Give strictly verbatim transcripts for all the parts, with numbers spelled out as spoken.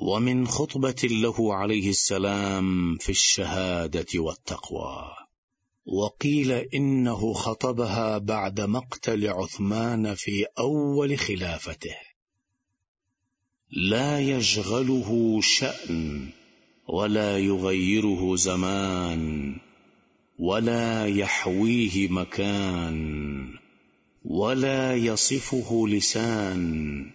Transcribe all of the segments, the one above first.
ومن خطبة له عليه السلام في الشهادة والتقوى. وقيل إنه خطبها بعد مقتل عثمان في أول خلافته. لا يشغله شأن ولا يغيره زمان ولا يحويه مكان ولا يصفه لسان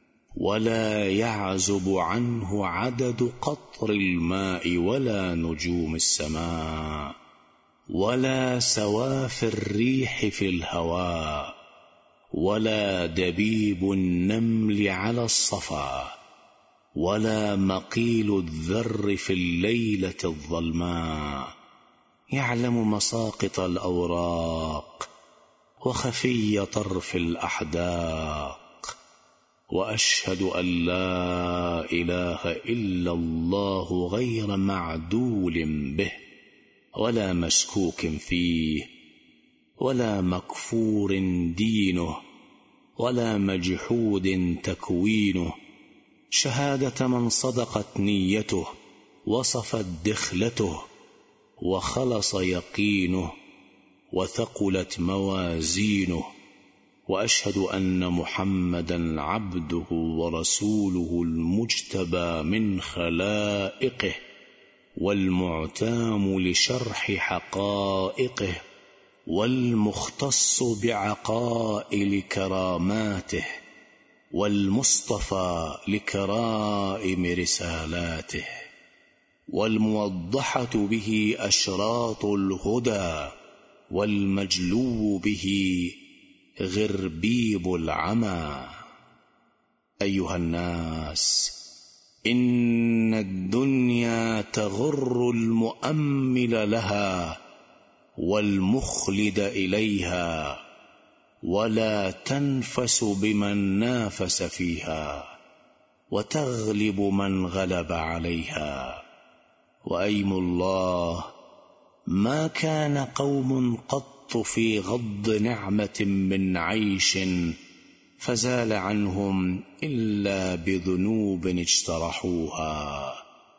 ولا يعزب عنه عدد قطر الماء ولا نجوم السماء ولا سواف الريح في الهواء ولا دبيب النمل على الصفا ولا مقيل الذر في الليلة الظلماء. يعلم مساقط الأوراق وخفي طرف الأحداق. وأشهد أن لا إله إلا الله غير معدول به ولا مشكوك فيه ولا مكفور دينه ولا مجحود تكوينه، شهادة من صدقت نيته وصفت دخلته وخلص يقينه وثقلت موازينه. وأشهد أن محمدا عبده ورسوله المجتبى من خلائقه والمعتام لشرح حقائقه والمختص بعقائل كراماته والمصطفى لكرائم رسالاته والموضحة به أشراط الهدى والمجلو به غربيب العمى. أيها الناس، إن الدنيا تغر المؤمل لها والمخلد إليها ولا تنفس بمن نافس فيها وتغلب من غلب عليها. وأيم الله ما كان قوم قط في غض نعمة من عيش فزال عنهم إلا بذنوب اجترحوها،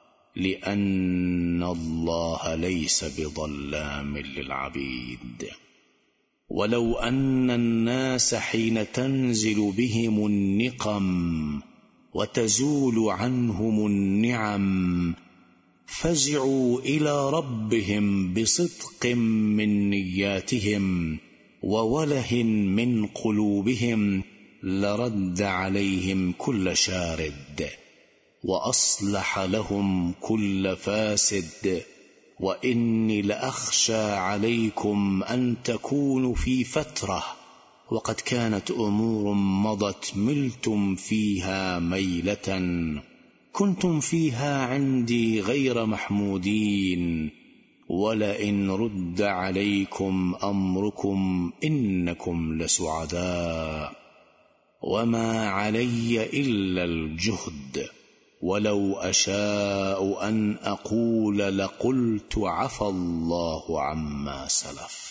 لأن الله ليس بظلام للعبيد. ولو أن الناس حين تنزل بهم النقم وتزول عنهم النعم فزعوا إلى ربهم بصدق من نياتهم ووله من قلوبهم لرد عليهم كل شارد وأصلح لهم كل فاسد. وإني لأخشى عليكم أن تكونوا في فترة وقد كانت أمور مضت ملتم فيها ميلة كنتم فيها عندي غير محمودين، ولئن رد عليكم أمركم إنكم لسعداء. وما علي إلا الجهد، ولو أشاء أن أقول لقلت عفى الله عما سلف.